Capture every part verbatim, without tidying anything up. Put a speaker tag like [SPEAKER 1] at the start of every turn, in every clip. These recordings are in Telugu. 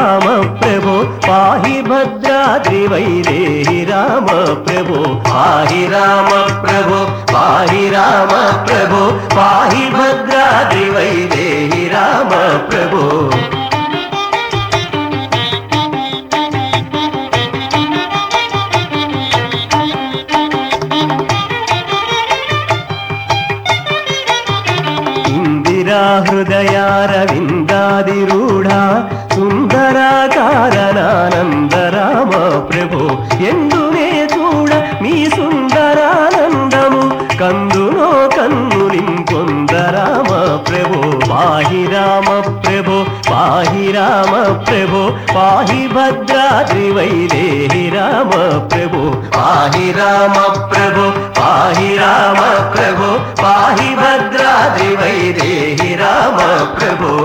[SPEAKER 1] राम प्रभो पाहि भद्राद्रिवैदेहि राम प्रभो पाहि राम प्रभो पाहि राम प्रभो पाहि भद्राद्रिवैदेहि राम प्रभो हृदयारविन्दादिरूढा सुन्दराकारानन्द राम प्रभो एंदुने चूड मी सुन्दरानन्दमु कंदुनो कन्नुलिंपोंद राम प्रभो पाहि राम प्रभो पाहि राम प्रभो पाहि भद्राद्रिवैदेहि राम प्रभो पाहि राम प्रभो पाहि राम प्रभो पाहि भद्राद्रिवैदेहि राम प्रभो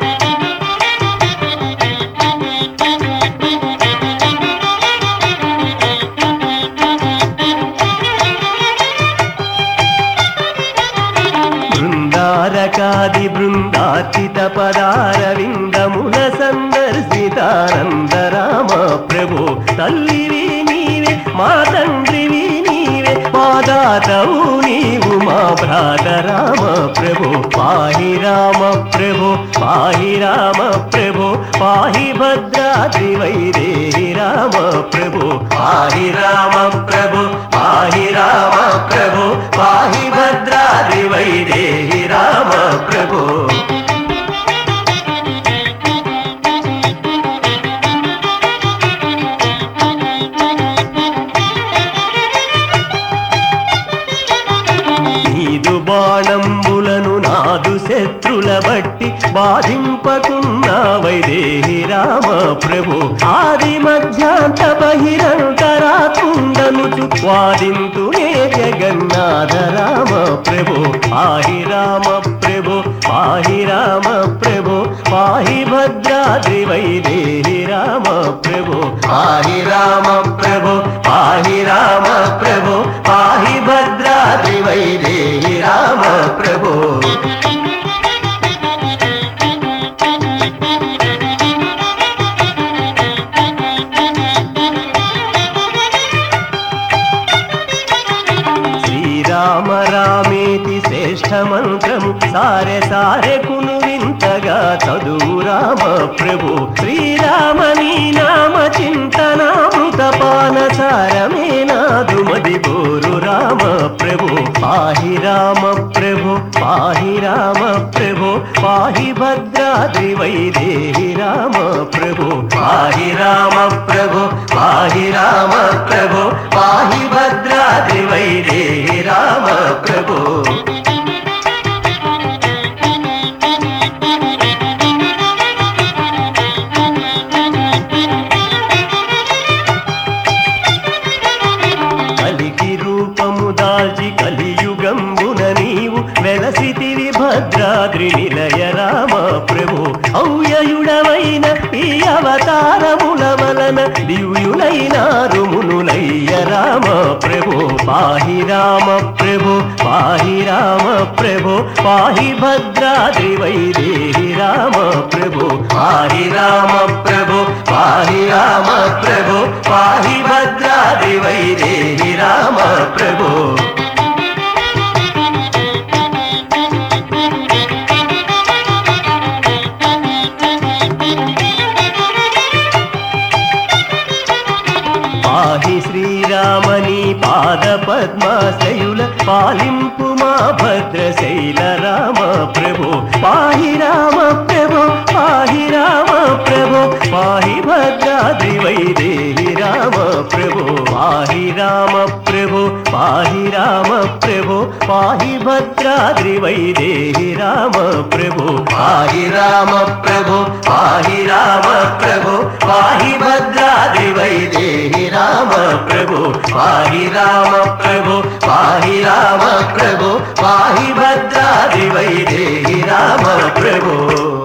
[SPEAKER 1] बृंदारकादि बृंदार्चित पदारविंदमुल संदर्शितानंद राम प्रभो तल्लिवी नीवे मा तंड्रिवी नीवे पादातवु नीवु मा भ्रात राम प्रभो पाहि राम प्रभो पाहि राम प्रभो पाहि भद्राद्रिवैदेहि राम प्रभो पाहि राम प्रभो पाहि राम प्रभो पाहि भद्राद्रिवैदेहि राम प्रभो బాణంబులను నాదు శత్రుల బట్టి బాధింపకున్నావైదేహి రామ ప్రభు ఆది మధ్యాంత బహిరంతరాకుండనుచు వాదింతునే జగన్నాథ రామ ప్రభు పాహి రామ ప్రభు పాహి రామ ప్రభు పాహి భద్రాద్రివైదేహి రామ ప్రభు పాహి రామ ప్రభు పాహి రామ ప్రభు పాహి భద్రాద్రివైదేహి రామ ప్రభు శ్రీరామ రామేతి శ్రేష్ఠ మంత్రము సారె సారె కును వింతగా చదువు రామ ప్రభు శ్రీరామ నీ నామ చింతనామృత పాన సారమే నాదు మది బోరు రామ ప్రభు పాహి రామ ప్రభు పాహి రామ ప్రభు పాహి భద్రాద్రివైదేహి రామ ప్రభు పాహి రామ ప్రభు పాహి రామ ప్రభు పాహి భద్రాద్రివైదేహి రామ ప్రభు కలియుగంబున నీవు వెలసితివి భద్రాద్రి నిలయ రామ ప్రభు ఔయయుడవైన ఈ అవతారముల వలన దివ్యులైనారు మునులయ్య రామ ప్రభు పాహి రామ ప్రభు పాహి రామ ప్రభు పాహి భద్రాద్రివైదేహి రామ ప్రభు పాహి రామ ప్రభు పాహి రామ ప్రభు పాహి భద్రాద్రివైదేహి రామ ప్రభు పాహి శ్రీరామని పాద పద్మాశయుల పాలింపు మా భద్రశైల రామ ప్రభు పాహి రామ ప్రభు పాహి రామ ప్రభు పాహి భద్రాద్రివైదేహి రామ ప్రభు పాహి రామ ప్రభు పాహి రామ ప్రభు పాహి భద్రాద్రివైదేహి రామ ప్రభు పాహి రామ ప్రభు పాహి రామ ప్రభు పాహి భద్రాద్రివైదేహి రామ ప్రభు పాహి రామ ప్రభు పాహి రామ ప్రభు పాహి భద్రాద్రివైదేహి రామ ప్రభు